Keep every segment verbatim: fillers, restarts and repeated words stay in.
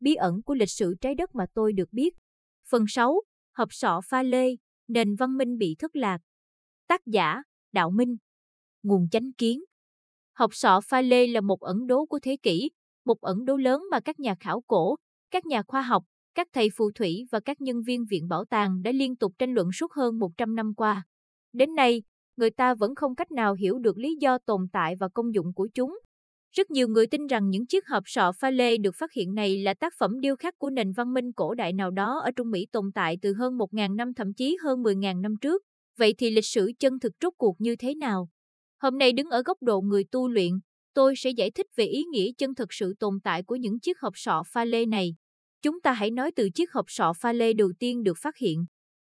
bí ẩn của lịch sử trái đất mà tôi được biết. Phần sáu. Hộp sọ pha lê, nền văn minh bị thất lạc. Tác giả, Đạo Minh. Nguồn chánh kiến. Hộp sọ pha lê là một ẩn đố của thế kỷ, một ẩn đố lớn mà các nhà khảo cổ, các nhà khoa học, các thầy phù thủy và các nhân viên viện bảo tàng đã liên tục tranh luận suốt hơn một trăm năm qua. Đến nay, người ta vẫn không cách nào hiểu được lý do tồn tại và công dụng của chúng. Rất nhiều người tin rằng những chiếc hộp sọ pha lê được phát hiện này là tác phẩm điêu khắc của nền văn minh cổ đại nào đó ở Trung Mỹ tồn tại từ hơn một nghìn năm, thậm chí hơn mười nghìn năm trước. Vậy thì lịch sử chân thực rốt cuộc như thế nào? Hôm nay đứng ở góc độ người tu luyện, tôi sẽ giải thích về ý nghĩa chân thực sự tồn tại của những chiếc hộp sọ pha lê này. Chúng ta hãy nói từ chiếc hộp sọ pha lê đầu tiên được phát hiện.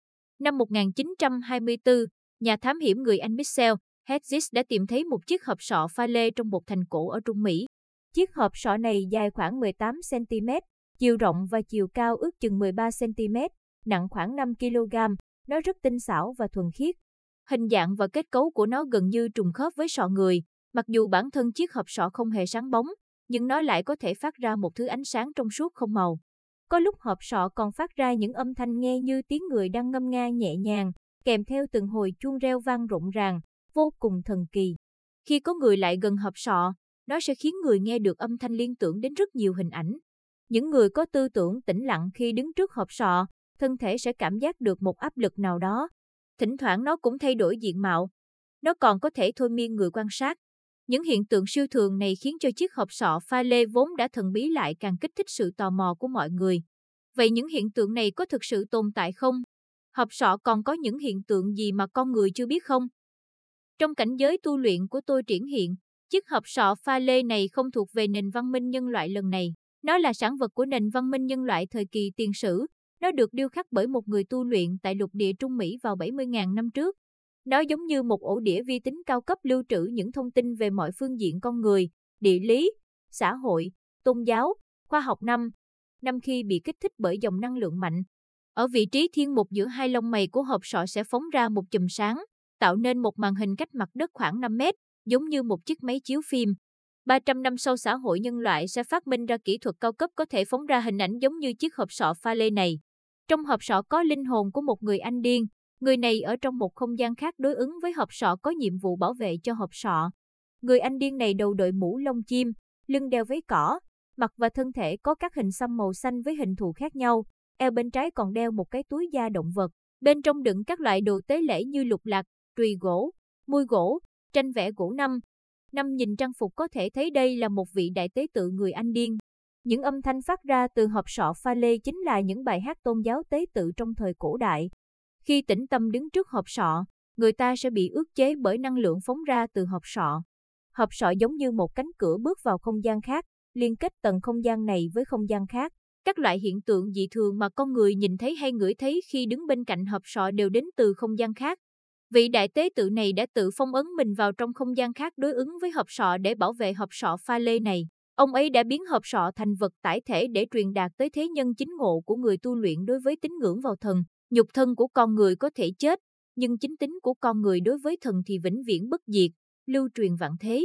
Năm một nghìn chín trăm hai mươi tư, nhà thám hiểm người Anh Michel Hedges đã tìm thấy một chiếc hộp sọ pha lê trong một thành cổ ở Trung Mỹ. Chiếc hộp sọ này dài khoảng mười tám xăng ti mét, chiều rộng và chiều cao ước chừng mười ba xăng ti mét, nặng khoảng năm ki lô gam. Nó rất tinh xảo và thuần khiết. Hình dạng và kết cấu của nó gần như trùng khớp với sọ người. Mặc dù bản thân chiếc hộp sọ không hề sáng bóng, nhưng nó lại có thể phát ra một thứ ánh sáng trong suốt không màu. Có lúc hộp sọ còn phát ra những âm thanh nghe như tiếng người đang ngâm nga nhẹ nhàng, kèm theo từng hồi chuông reo vang rộn ràng, vô cùng thần kỳ. Khi có người lại gần hộp sọ, nó sẽ khiến người nghe được âm thanh liên tưởng đến rất nhiều hình ảnh. Những người có tư tưởng tĩnh lặng khi đứng trước hộp sọ, thân thể sẽ cảm giác được một áp lực nào đó. Thỉnh thoảng nó cũng thay đổi diện mạo. Nó còn có thể thôi miên người quan sát. Những hiện tượng siêu thường này khiến cho chiếc hộp sọ pha lê vốn đã thần bí lại càng kích thích sự tò mò của mọi người. Vậy những hiện tượng này có thực sự tồn tại không? Hộp sọ còn có những hiện tượng gì mà con người chưa biết không? Trong cảnh giới tu luyện của tôi triển hiện, chiếc hộp sọ pha lê này không thuộc về nền văn minh nhân loại lần này. Nó là sản vật của nền văn minh nhân loại thời kỳ tiền sử. Nó được điêu khắc bởi một người tu luyện tại lục địa Trung Mỹ vào bảy mươi nghìn năm trước. Nó giống như một ổ đĩa vi tính cao cấp lưu trữ những thông tin về mọi phương diện con người, địa lý, xã hội, tôn giáo, khoa học năm. Năm khi bị kích thích bởi dòng năng lượng mạnh. Ở vị trí thiên mục giữa hai lông mày của hộp sọ sẽ phóng ra một chùm sáng, tạo nên một màn hình cách mặt đất khoảng năm mét, giống như một chiếc máy chiếu phim. ba trăm năm sau xã hội nhân loại sẽ phát minh ra kỹ thuật cao cấp có thể phóng ra hình ảnh giống như chiếc hộp sọ pha lê này. Trong hộp sọ có linh hồn của một người Anh điên. Người này ở trong một không gian khác đối ứng với hộp sọ có nhiệm vụ bảo vệ cho hộp sọ. Người Anh điên này đầu đội mũ lông chim, lưng đeo váy cỏ, mặt và thân thể có các hình xăm màu xanh với hình thù khác nhau. Eo bên trái còn đeo một cái túi da động vật. Bên trong đựng các loại đồ tế lễ như lục lạc, trùy gỗ, mui gỗ, tranh vẽ gỗ năm. Năm nhìn trang phục có thể thấy đây là một vị đại tế tự người Anh điên. Những âm thanh phát ra từ hộp sọ pha lê chính là những bài hát tôn giáo tế tự trong thời cổ đại. Khi tĩnh tâm đứng trước hộp sọ, người ta sẽ bị ức chế bởi năng lượng phóng ra từ hộp sọ. Hộp sọ giống như một cánh cửa bước vào không gian khác, liên kết tầng không gian này với không gian khác. Các loại hiện tượng dị thường mà con người nhìn thấy hay ngửi thấy khi đứng bên cạnh hộp sọ đều đến từ không gian khác. Vị đại tế tự này đã tự phong ấn mình vào trong không gian khác đối ứng với hộp sọ để bảo vệ hộp sọ pha lê này. Ông ấy đã biến hộp sọ thành vật tải thể để truyền đạt tới thế nhân chính ngộ của người tu luyện đối với tín ngưỡng vào thần. Nhục thân của con người có thể chết, nhưng chính tính của con người đối với thần thì vĩnh viễn bất diệt, lưu truyền vạn thế.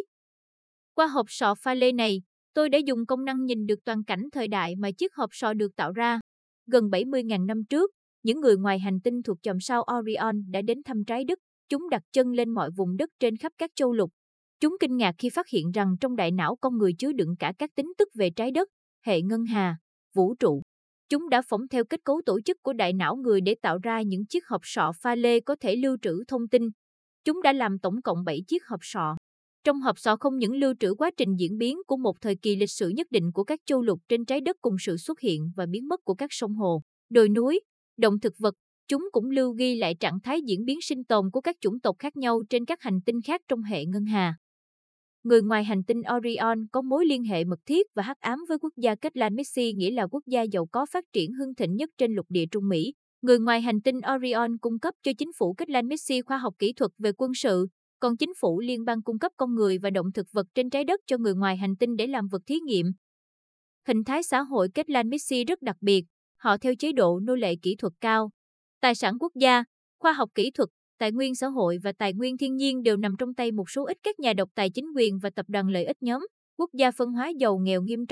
Qua hộp sọ pha lê này, tôi đã dùng công năng nhìn được toàn cảnh thời đại mà chiếc hộp sọ được tạo ra. Gần bảy mươi nghìn năm trước, những người ngoài hành tinh thuộc chòm sao Orion đã đến thăm trái đất. Chúng đặt chân lên mọi vùng đất trên khắp các châu lục. Chúng kinh ngạc khi phát hiện rằng trong đại não con người chứa đựng cả các tin tức về trái đất, hệ ngân hà, vũ trụ. Chúng đã phỏng theo kết cấu tổ chức của đại não người để tạo ra những chiếc hộp sọ pha lê có thể lưu trữ thông tin. Chúng đã làm tổng cộng bảy chiếc hộp sọ. Trong hộp sọ không những lưu trữ quá trình diễn biến của một thời kỳ lịch sử nhất định của các châu lục trên trái đất cùng sự xuất hiện và biến mất của các sông hồ, đồi núi, động thực vật, chúng cũng lưu ghi lại trạng thái diễn biến sinh tồn của các chủng tộc khác nhau trên các hành tinh khác trong hệ ngân hà. Người ngoài hành tinh Orion có mối liên hệ mật thiết và hắc ám với quốc gia Ketlan-Messi, nghĩa là quốc gia giàu có phát triển hưng thịnh nhất trên lục địa Trung Mỹ. Người ngoài hành tinh Orion cung cấp cho chính phủ Ketlan-Messi khoa học kỹ thuật về quân sự, còn chính phủ liên bang cung cấp con người và động thực vật trên trái đất cho người ngoài hành tinh để làm vật thí nghiệm. Hình thái xã hội Ketlan-Messi rất đặc biệt, họ theo chế độ nô lệ kỹ thuật cao. Tài sản quốc gia, khoa học kỹ thuật, tài nguyên xã hội và tài nguyên thiên nhiên đều nằm trong tay một số ít các nhà độc tài chính quyền và tập đoàn lợi ích nhóm. Quốc gia phân hóa giàu nghèo nghiêm trọng,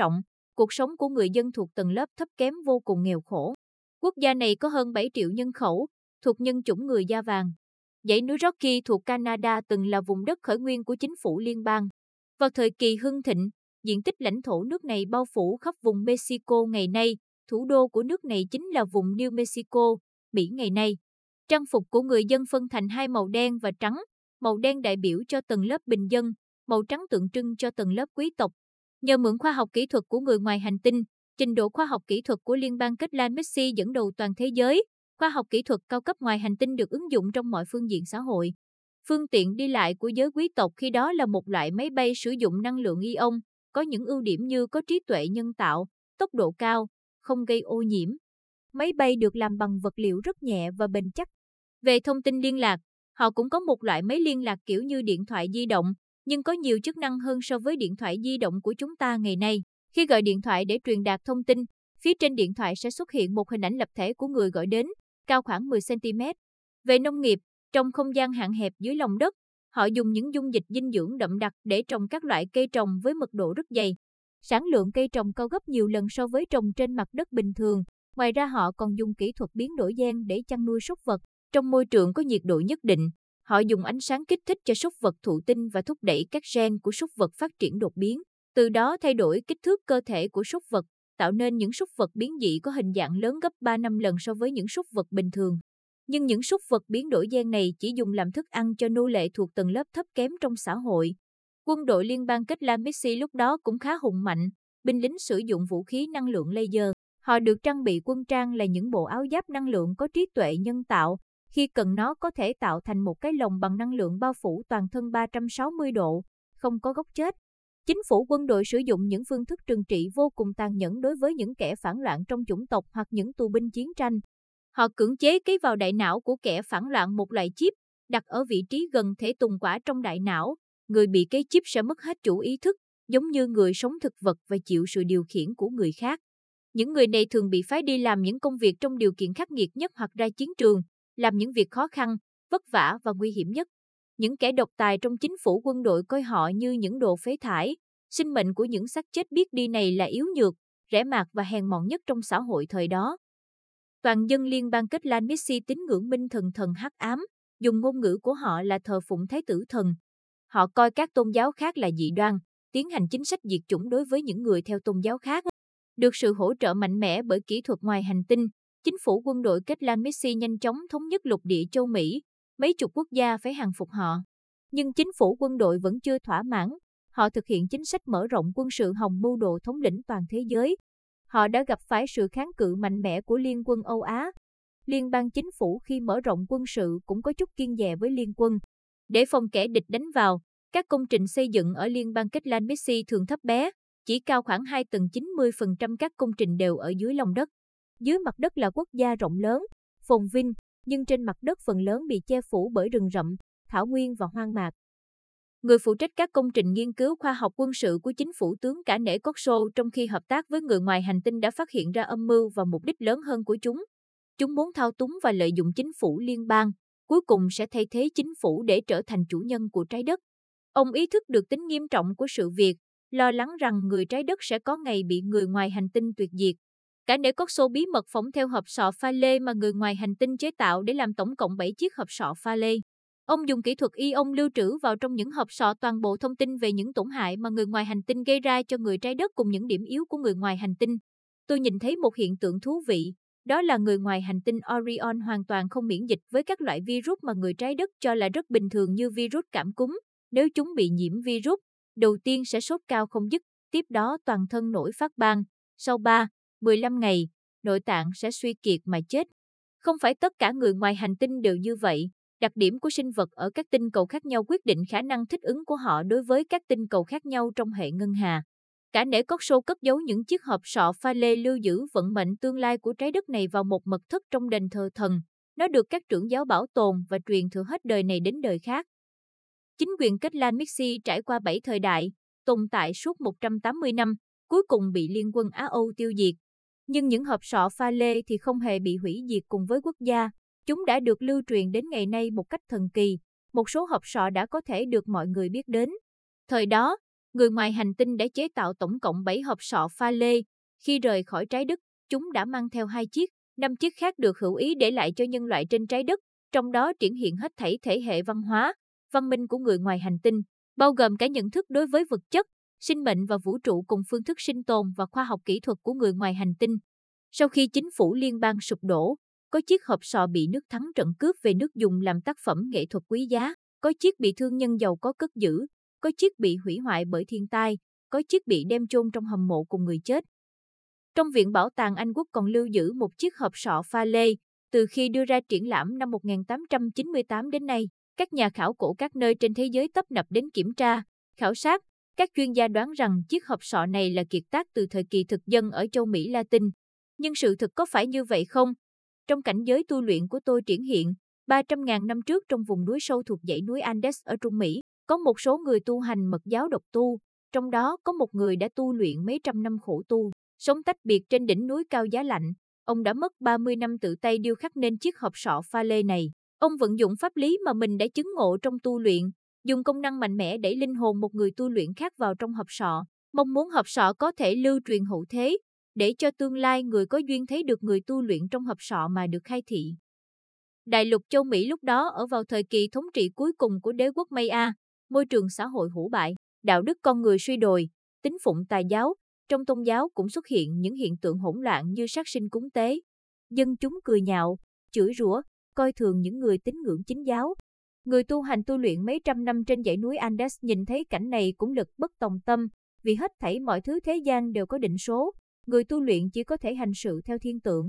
cuộc sống của người dân thuộc tầng lớp thấp kém vô cùng nghèo khổ. Quốc gia này có hơn bảy triệu nhân khẩu, thuộc nhân chủng người da vàng. Dãy núi Rocky thuộc Canada từng là vùng đất khởi nguyên của chính phủ liên bang. Vào thời kỳ hưng thịnh, diện tích lãnh thổ nước này bao phủ khắp vùng Mexico ngày nay, thủ đô của nước này chính là vùng New Mexico, Mỹ ngày nay. Trang phục của người dân phân thành hai màu đen và trắng, màu đen đại biểu cho tầng lớp bình dân, màu trắng tượng trưng cho tầng lớp quý tộc. Nhờ mượn khoa học kỹ thuật của người ngoài hành tinh, trình độ khoa học kỹ thuật của Liên bang Kết Lan Messi dẫn đầu toàn thế giới, khoa học kỹ thuật cao cấp ngoài hành tinh được ứng dụng trong mọi phương diện xã hội. Phương tiện đi lại của giới quý tộc khi đó là một loại máy bay sử dụng năng lượng ion, có những ưu điểm như có trí tuệ nhân tạo, tốc độ cao, không gây ô nhiễm. Máy bay được làm bằng vật liệu rất nhẹ và bền chắc. Về thông tin liên lạc, họ cũng có một loại máy liên lạc kiểu như điện thoại di động, nhưng có nhiều chức năng hơn so với điện thoại di động của chúng ta ngày nay. Khi gọi điện thoại để truyền đạt thông tin, phía trên điện thoại sẽ xuất hiện một hình ảnh lập thể của người gọi đến, cao khoảng mười xăng ti mét. Về nông nghiệp, trong không gian hạn hẹp dưới lòng đất, họ dùng những dung dịch dinh dưỡng đậm đặc để trồng các loại cây trồng với mật độ rất dày. Sản lượng cây trồng cao gấp nhiều lần so với trồng trên mặt đất bình thường. Ngoài ra họ còn dùng kỹ thuật biến đổi gen để chăn nuôi súc vật. Trong môi trường có nhiệt độ nhất định, họ dùng ánh sáng kích thích cho súc vật thụ tinh và thúc đẩy các gen của súc vật phát triển đột biến. Từ đó thay đổi kích thước cơ thể của súc vật, tạo nên những súc vật biến dị có hình dạng lớn gấp ba năm lần so với những súc vật bình thường. Nhưng những súc vật biến đổi gen này chỉ dùng làm thức ăn cho nô lệ thuộc tầng lớp thấp kém trong xã hội. Quân đội liên bang Kết Lan Messi lúc đó cũng khá hùng mạnh, binh lính sử dụng vũ khí năng lượng laser. Họ được trang bị quân trang là những bộ áo giáp năng lượng có trí tuệ nhân tạo. Khi cần nó có thể tạo thành một cái lồng bằng năng lượng bao phủ toàn thân ba trăm sáu mươi độ, không có góc chết. Chính phủ quân đội sử dụng những phương thức trừng trị vô cùng tàn nhẫn đối với những kẻ phản loạn trong chủng tộc hoặc những tù binh chiến tranh. Họ cưỡng chế cấy vào đại não của kẻ phản loạn một loại chip, đặt ở vị trí gần thể tùng quả trong đại não. Người bị cấy chip sẽ mất hết chủ ý thức, giống như người sống thực vật và chịu sự điều khiển của người khác. Những người này thường bị phái đi làm những công việc trong điều kiện khắc nghiệt nhất hoặc ra chiến trường, làm những việc khó khăn, vất vả và nguy hiểm nhất. Những kẻ độc tài trong chính phủ quân đội coi họ như những đồ phế thải. Sinh mệnh của những xác chết biết đi này là yếu nhược, rẻ mạt và hèn mọn nhất trong xã hội thời đó. Toàn dân liên bang Kết Lan Messi tín ngưỡng minh thần thần hắc ám, dùng ngôn ngữ của họ là thờ phụng thái tử thần. Họ coi các tôn giáo khác là dị đoan, tiến hành chính sách diệt chủng đối với những người theo tôn giáo khác. Được sự hỗ trợ mạnh mẽ bởi kỹ thuật ngoài hành tinh, chính phủ quân đội Kết Lan Messi nhanh chóng thống nhất lục địa châu Mỹ, mấy chục quốc gia phải hàng phục họ. Nhưng chính phủ quân đội vẫn chưa thỏa mãn, họ thực hiện chính sách mở rộng quân sự hòng mưu đồ thống lĩnh toàn thế giới. Họ đã gặp phải sự kháng cự mạnh mẽ của Liên quân Âu Á. Liên bang chính phủ khi mở rộng quân sự cũng có chút kiêng dè với liên quân. Để phòng kẻ địch đánh vào, các công trình xây dựng ở Liên bang Kết Lan Messi thường thấp bé, chỉ cao khoảng hai tầng chín mươi phần trăm các công trình đều ở dưới lòng đất. Dưới mặt đất là quốc gia rộng lớn, phồn vinh, nhưng trên mặt đất phần lớn bị che phủ bởi rừng rậm, thảo nguyên và hoang mạc. Người phụ trách các công trình nghiên cứu khoa học quân sự của chính phủ tướng cả nể Cotso trong khi hợp tác với người ngoài hành tinh đã phát hiện ra âm mưu và mục đích lớn hơn của chúng. Chúng muốn thao túng và lợi dụng chính phủ liên bang, cuối cùng sẽ thay thế chính phủ để trở thành chủ nhân của trái đất. Ông ý thức được tính nghiêm trọng của sự việc, lo lắng rằng người trái đất sẽ có ngày bị người ngoài hành tinh tuyệt diệt. Cả nể Cotso bí mật phỏng theo hộp sọ pha lê mà người ngoài hành tinh chế tạo để làm tổng cộng bảy chiếc hộp sọ pha lê. Ông dùng kỹ thuật ion lưu trữ vào trong những hộp sọ toàn bộ thông tin về những tổn hại mà người ngoài hành tinh gây ra cho người trái đất cùng những điểm yếu của người ngoài hành tinh. Tôi nhìn thấy một hiện tượng thú vị, đó là người ngoài hành tinh Orion hoàn toàn không miễn dịch với các loại virus mà người trái đất cho là rất bình thường như virus cảm cúm. Nếu chúng bị nhiễm virus, đầu tiên sẽ sốt cao không dứt, tiếp đó toàn thân nổi phát ban. Sau ba, mười lăm ngày, nội tạng sẽ suy kiệt mà chết. Không phải tất cả người ngoài hành tinh đều như vậy. Đặc điểm của sinh vật ở các tinh cầu khác nhau quyết định khả năng thích ứng của họ đối với các tinh cầu khác nhau trong hệ ngân hà. Cả nể Cotso cất giấu những chiếc hộp sọ pha lê lưu giữ vận mệnh tương lai của trái đất này vào một mật thất trong đền thờ thần. Nó được các trưởng giáo bảo tồn và truyền thừa hết đời này đến đời khác. Chính quyền Kết Lan Messi trải qua bảy thời đại, tồn tại suốt một trăm tám mươi năm, cuối cùng bị Liên quân Á Âu tiêu diệt. Nhưng những hộp sọ pha lê thì không hề bị hủy diệt cùng với quốc gia. Chúng đã được lưu truyền đến ngày nay một cách thần kỳ. Một số hộp sọ đã có thể được mọi người biết đến. Thời đó, người ngoài hành tinh đã chế tạo tổng cộng bảy hộp sọ pha lê. Khi rời khỏi trái đất, chúng đã mang theo hai chiếc, năm chiếc khác được hữu ý để lại cho nhân loại trên trái đất, trong đó triển hiện hết thảy thể hệ văn hóa, văn minh của người ngoài hành tinh, bao gồm cả nhận thức đối với vật chất, sinh mệnh và vũ trụ cùng phương thức sinh tồn và khoa học kỹ thuật của người ngoài hành tinh. Sau khi chính phủ liên bang sụp đổ, có chiếc hộp sọ bị nước thắng trận cướp về nước dùng làm tác phẩm nghệ thuật quý giá, có chiếc bị thương nhân giàu có cất giữ, có chiếc bị hủy hoại bởi thiên tai, có chiếc bị đem chôn trong hầm mộ cùng người chết. Trong Viện Bảo tàng Anh Quốc còn lưu giữ một chiếc hộp sọ pha lê, từ khi đưa ra triển lãm năm một nghìn tám trăm chín mươi tám đến nay, các nhà khảo cổ các nơi trên thế giới tấp nập đến kiểm tra, khảo sát. Các chuyên gia đoán rằng chiếc hộp sọ này là kiệt tác từ thời kỳ thực dân ở châu Mỹ Latin. Nhưng sự thực có phải như vậy không? Trong cảnh giới tu luyện của tôi triển hiện, ba trăm nghìn năm trước trong vùng núi sâu thuộc dãy núi Andes ở Trung Mỹ, có một số người tu hành mật giáo độc tu, trong đó có một người đã tu luyện mấy trăm năm khổ tu, sống tách biệt trên đỉnh núi cao giá lạnh. Ông đã mất ba mươi năm tự tay điêu khắc nên chiếc hộp sọ pha lê này. Ông vận dụng pháp lý mà mình đã chứng ngộ trong tu luyện, dùng công năng mạnh mẽ đẩy linh hồn một người tu luyện khác vào trong hộp sọ, mong muốn hộp sọ có thể lưu truyền hậu thế, để cho tương lai người có duyên thấy được người tu luyện trong hộp sọ mà được khai thị. Đại lục châu Mỹ lúc đó ở vào thời kỳ thống trị cuối cùng của đế quốc Maya, môi trường xã hội hủ bại, đạo đức con người suy đồi, tín phụng tà giáo, trong tôn giáo cũng xuất hiện những hiện tượng hỗn loạn như sát sinh cúng tế. Dân chúng cười nhạo, chửi rủa, coi thường những người tín ngưỡng chính giáo. Người tu hành tu luyện mấy trăm năm trên dãy núi Andes nhìn thấy cảnh này cũng lực bất tòng tâm, vì hết thảy mọi thứ thế gian đều có định số, người tu luyện chỉ có thể hành sự theo thiên tượng.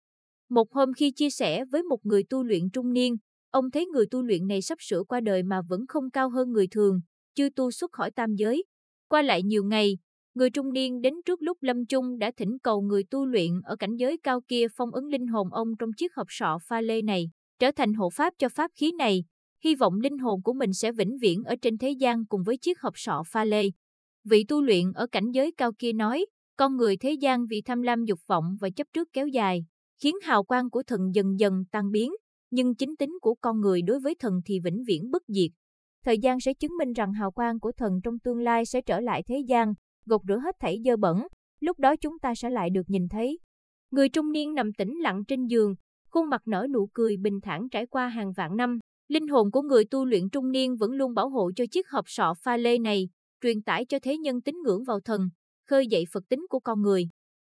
Một hôm khi chia sẻ với một người tu luyện trung niên, ông thấy người tu luyện này sắp sửa qua đời mà vẫn không cao hơn người thường, chưa tu xuất khỏi tam giới. Qua lại nhiều ngày, người trung niên đến trước lúc lâm chung đã thỉnh cầu người tu luyện ở cảnh giới cao kia phong ấn linh hồn ông trong chiếc hộp sọ pha lê này, trở thành hộ pháp cho pháp khí này, hy vọng linh hồn của mình sẽ vĩnh viễn ở trên thế gian cùng với chiếc hộp sọ pha lê. Vị tu luyện ở cảnh giới cao kia nói, con người thế gian vì tham lam dục vọng và chấp trước kéo dài, khiến hào quang của thần dần dần tan biến, nhưng chính tính của con người đối với thần thì vĩnh viễn bất diệt. Thời gian sẽ chứng minh rằng hào quang của thần trong tương lai sẽ trở lại thế gian, gột rửa hết thảy dơ bẩn, lúc đó chúng ta sẽ lại được nhìn thấy. Người trung niên nằm tĩnh lặng trên giường, khuôn mặt nở nụ cười bình thản trải qua hàng vạn năm. Linh hồn của người tu luyện trung niên vẫn luôn bảo hộ cho chiếc hộp sọ pha lê này, truyền tải cho thế nhân tín ngưỡng vào thần, khơi dậy Phật tính của con người.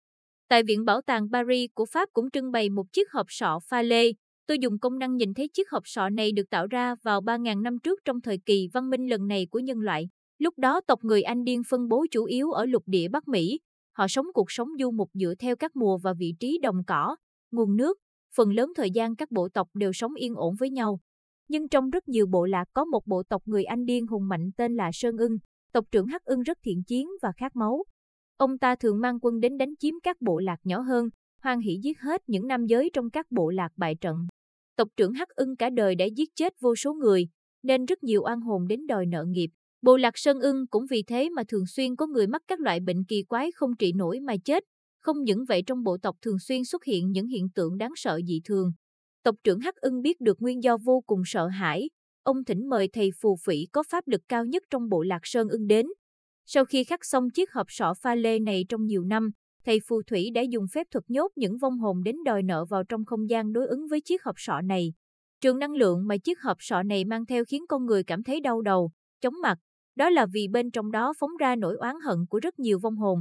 Tại Viện Bảo tàng Paris của Pháp cũng trưng bày một chiếc hộp sọ pha lê. Tôi dùng công năng nhìn thấy chiếc hộp sọ này được tạo ra vào ba nghìn năm trước trong thời kỳ văn minh lần này của nhân loại. Lúc đó tộc người Anh Điên phân bố chủ yếu ở lục địa Bắc Mỹ. Họ sống cuộc sống du mục dựa theo các mùa và vị trí đồng cỏ, nguồn nước. Phần lớn thời gian các bộ tộc đều sống yên ổn với nhau. Nhưng trong rất nhiều bộ lạc có một bộ tộc người Anh Điên hùng mạnh tên là Sơn Ưng. Tộc trưởng Hắc Ưng rất thiện chiến và khát máu. Ông ta thường mang quân đến đánh chiếm các bộ lạc nhỏ hơn, hoan hỉ giết hết những nam giới trong các bộ lạc bại trận. Tộc trưởng Hắc Ưng cả đời đã giết chết vô số người, nên rất nhiều oan hồn đến đòi nợ nghiệp. Bộ lạc Sơn Ưng cũng vì thế mà thường xuyên có người mắc các loại bệnh kỳ quái không trị nổi mà chết. Không những vậy, trong bộ tộc thường xuyên xuất hiện những hiện tượng đáng sợ dị thường. Tộc trưởng Hắc Ưng biết được nguyên do vô cùng sợ hãi. Ông thỉnh mời thầy phù phỉ có pháp lực cao nhất trong bộ lạc Sơn Ưng đến. Sau khi khắc xong chiếc hộp sọ pha lê này trong nhiều năm, thầy phù thủy đã dùng phép thuật nhốt những vong hồn đến đòi nợ vào trong không gian đối ứng với chiếc hộp sọ này. Trường năng lượng mà chiếc hộp sọ này mang theo khiến con người cảm thấy đau đầu, chóng mặt. Đó là vì bên trong đó phóng ra nỗi oán hận của rất nhiều vong hồn.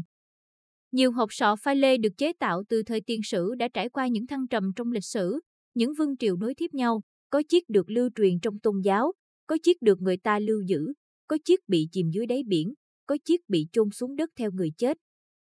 Nhiều hộp sọ pha lê được chế tạo từ thời tiền sử đã trải qua những thăng trầm trong lịch sử, những vương triều nối tiếp nhau, có chiếc được lưu truyền trong tôn giáo, có chiếc được người ta lưu giữ, có chiếc bị chìm dưới đáy biển, có chiếc bị chôn xuống đất theo người chết.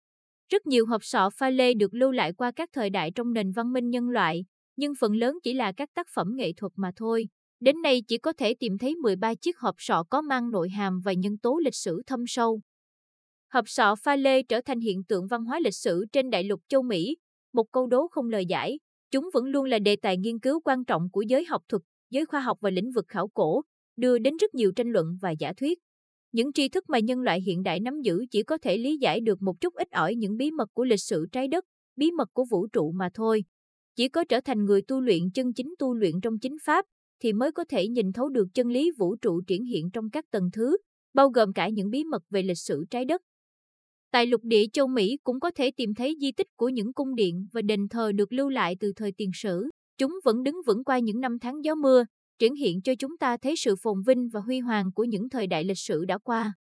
Rất nhiều hộp sọ pha lê được lưu lại qua các thời đại trong nền văn minh nhân loại, nhưng phần lớn chỉ là các tác phẩm nghệ thuật mà thôi. Đến nay chỉ có thể tìm thấy mười ba chiếc hộp sọ có mang nội hàm và nhân tố lịch sử thâm sâu. Hộp sọ pha lê trở thành hiện tượng văn hóa lịch sử trên đại lục châu Mỹ, một câu đố không lời giải. Chúng vẫn luôn là đề tài nghiên cứu quan trọng của giới học thuật, giới khoa học và lĩnh vực khảo cổ, đưa đến rất nhiều tranh luận và giả thuyết. Những tri thức mà nhân loại hiện đại nắm giữ chỉ có thể lý giải được một chút ít ỏi những bí mật của lịch sử trái đất, bí mật của vũ trụ mà thôi. Chỉ có trở thành người tu luyện chân chính, tu luyện trong chính pháp, thì mới có thể nhìn thấu được chân lý vũ trụ triển hiện trong các tầng thứ, bao gồm cả những bí mật về lịch sử trái đất. Tại lục địa châu Mỹ cũng có thể tìm thấy di tích của những cung điện và đền thờ được lưu lại từ thời tiền sử. Chúng vẫn đứng vững qua những năm tháng gió mưa, triển hiện cho chúng ta thấy sự phồn vinh và huy hoàng của những thời đại lịch sử đã qua.